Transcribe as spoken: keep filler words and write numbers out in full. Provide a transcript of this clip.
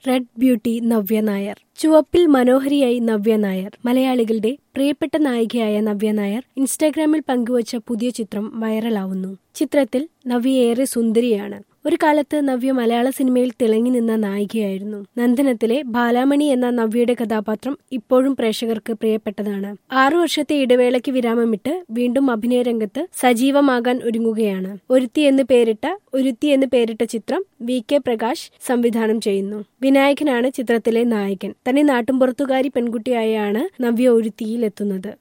Red beauty Navya Nair. ചുവപ്പിൽ മനോഹരിയായി നവ്യ നായർ. മലയാളികളുടെ പ്രിയപ്പെട്ട നായികയായ നവ്യ നായർ ഇൻസ്റ്റാഗ്രാമിൽ പങ്കുവച്ച പുതിയ ചിത്രം വൈറലാവുന്നു. ചിത്രത്തിൽ നവ്യ ഏറെ സുന്ദരിയാണ്. ഒരു കാലത്ത് നവ്യ മലയാള സിനിമയിൽ തിളങ്ങി നിന്ന നായികയായിരുന്നു. നന്ദനത്തിലെ ബാലാമണി എന്ന നവ്യയുടെ കഥാപാത്രം ഇപ്പോഴും പ്രേക്ഷകർക്ക് പ്രിയപ്പെട്ടതാണ്. ആറു വർഷത്തെ ഇടവേളയ്ക്ക് വിരാമമിട്ട് വീണ്ടും അഭിനയരംഗത്ത് സജീവമാകാൻ ഒരുങ്ങുകയാണ്. ഒരുത്തി എന്ന് പേരിട്ട ഒരുത്തി എന്ന് പേരിട്ട ചിത്രം വി കെ പ്രകാശ് സംവിധാനം ചെയ്യുന്നു. വിനായകനാണ് ചിത്രത്തിലെ നായകൻ. തനി നാട്ടുംപുറത്തുകാരി പെൺകുട്ടിയായാണ് നവ്യ ഒരുത്തിയിൽ എത്തുന്നത്.